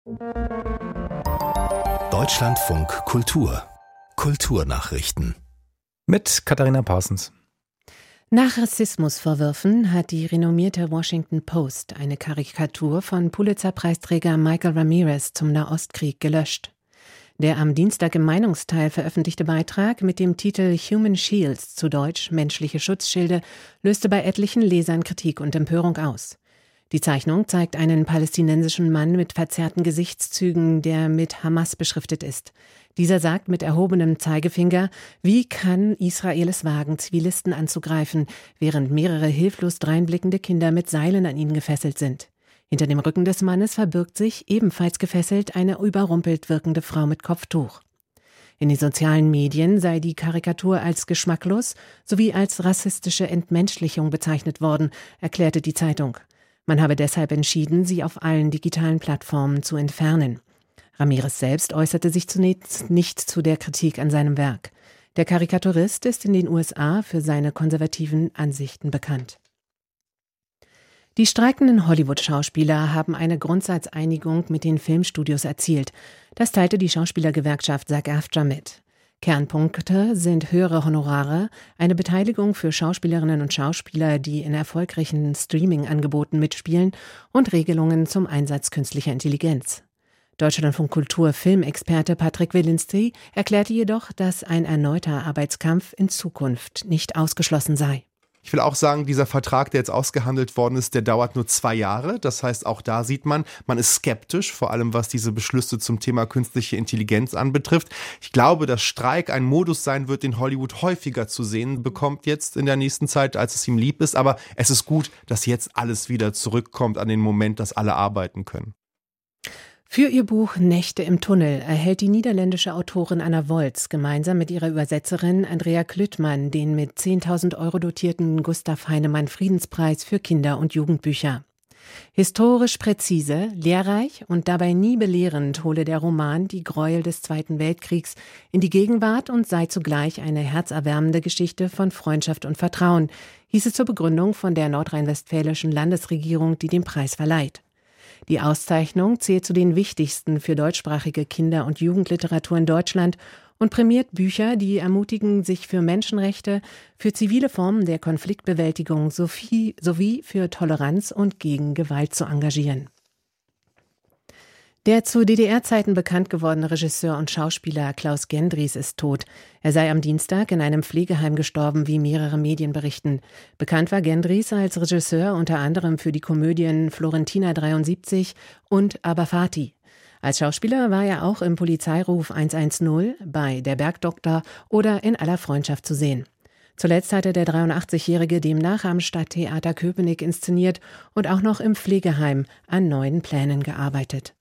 Deutschlandfunk Kultur. Kulturnachrichten. Mit Katharina Pausens. Nach Rassismusvorwürfen hat die renommierte Washington Post eine Karikatur von Pulitzer-Preisträger Michael Ramirez zum Nahostkrieg gelöscht. Der am Dienstag im Meinungsteil veröffentlichte Beitrag mit dem Titel Human Shields, zu Deutsch menschliche Schutzschilde, löste bei etlichen Lesern Kritik und Empörung aus. Die Zeichnung zeigt einen palästinensischen Mann mit verzerrten Gesichtszügen, der mit Hamas beschriftet ist. Dieser sagt mit erhobenem Zeigefinger: Wie kann Israel es wagen, Zivilisten anzugreifen, während mehrere hilflos dreinblickende Kinder mit Seilen an ihnen gefesselt sind? Hinter dem Rücken des Mannes verbirgt sich, ebenfalls gefesselt, eine überrumpelt wirkende Frau mit Kopftuch. In den sozialen Medien sei die Karikatur als geschmacklos sowie als rassistische Entmenschlichung bezeichnet worden, erklärte die Zeitung. Man habe deshalb entschieden, sie auf allen digitalen Plattformen zu entfernen. Ramirez selbst äußerte sich zunächst nicht zu der Kritik an seinem Werk. Der Karikaturist ist in den USA für seine konservativen Ansichten bekannt. Die streikenden Hollywood-Schauspieler haben eine Grundsatzeinigung mit den Filmstudios erzielt. Das teilte die Schauspielergewerkschaft SAG-AFTRA mit. Kernpunkte sind höhere Honorare, eine Beteiligung für Schauspielerinnen und Schauspieler, die in erfolgreichen Streaming-Angeboten mitspielen, und Regelungen zum Einsatz künstlicher Intelligenz. Deutschlandfunk Kultur-Filmexperte Patrick Wilinski erklärte jedoch, dass ein erneuter Arbeitskampf in Zukunft nicht ausgeschlossen sei. Ich will auch sagen, dieser Vertrag, der jetzt ausgehandelt worden ist, der dauert nur 2 Jahre. Das heißt, auch da sieht man ist skeptisch, vor allem was diese Beschlüsse zum Thema künstliche Intelligenz anbetrifft. Ich glaube, dass Streik ein Modus sein wird, den Hollywood häufiger zu sehen bekommt jetzt in der nächsten Zeit, als es ihm lieb ist. Aber es ist gut, dass jetzt alles wieder zurückkommt an den Moment, dass alle arbeiten können. Für ihr Buch Nächte im Tunnel erhält die niederländische Autorin Anna Woltz gemeinsam mit ihrer Übersetzerin Andrea Klüttmann den mit 10.000 € dotierten Gustav Heinemann Friedenspreis für Kinder- und Jugendbücher. Historisch präzise, lehrreich und dabei nie belehrend hole der Roman die Gräuel des Zweiten Weltkriegs in die Gegenwart und sei zugleich eine herzerwärmende Geschichte von Freundschaft und Vertrauen, hieß es zur Begründung von der nordrhein-westfälischen Landesregierung, die den Preis verleiht. Die Auszeichnung zählt zu den wichtigsten für deutschsprachige Kinder- und Jugendliteratur in Deutschland und prämiert Bücher, die ermutigen, sich für Menschenrechte, für zivile Formen der Konfliktbewältigung sowie für Toleranz und gegen Gewalt zu engagieren. Der zu DDR-Zeiten bekannt gewordene Regisseur und Schauspieler Klaus Gendries ist tot. Er sei am Dienstag in einem Pflegeheim gestorben, wie mehrere Medien berichten. Bekannt war Gendries als Regisseur unter anderem für die Komödien Florentina 73 und Aber Fati. Als Schauspieler war er auch im Polizeiruf 110, bei Der Bergdoktor oder In aller Freundschaft zu sehen. Zuletzt hatte der 83-Jährige demnach am Stadttheater Köpenick inszeniert und auch noch im Pflegeheim an neuen Plänen gearbeitet.